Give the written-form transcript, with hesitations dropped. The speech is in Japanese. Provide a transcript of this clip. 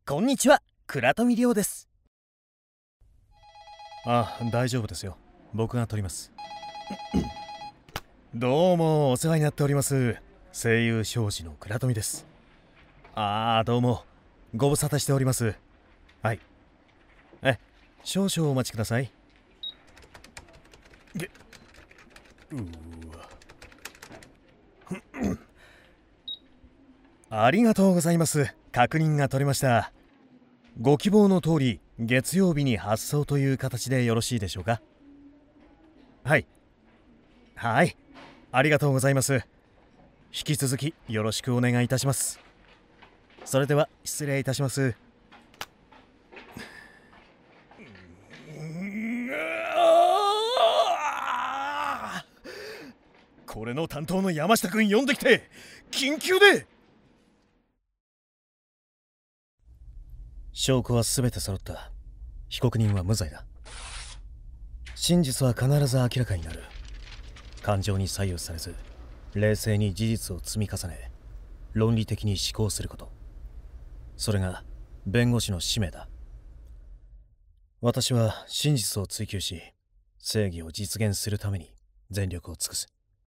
こんにちは、倉富亮です。 大丈夫ですよ。僕が撮ります。どうもお世話になっております。声優商事の倉富です。どうもご無沙汰しております。はい。少々お待ちください。ありがとうございます。確認が取れました。ご希望の通り月曜日に発送という形でよろしいでしょうか。はい、ありがとうございます。引き続きよろしくお願いいたします。それでは失礼いたします。これの担当の山下くん呼んできて、緊急で。証拠は全て揃った。被告人は無罪だ。真実は必ず明らかになる。感情に左右されず、冷静に事実を積み重ね、論理的に思考すること、それが弁護士の使命だ。私は真実を追求し、正義を実現するために全力を尽くす。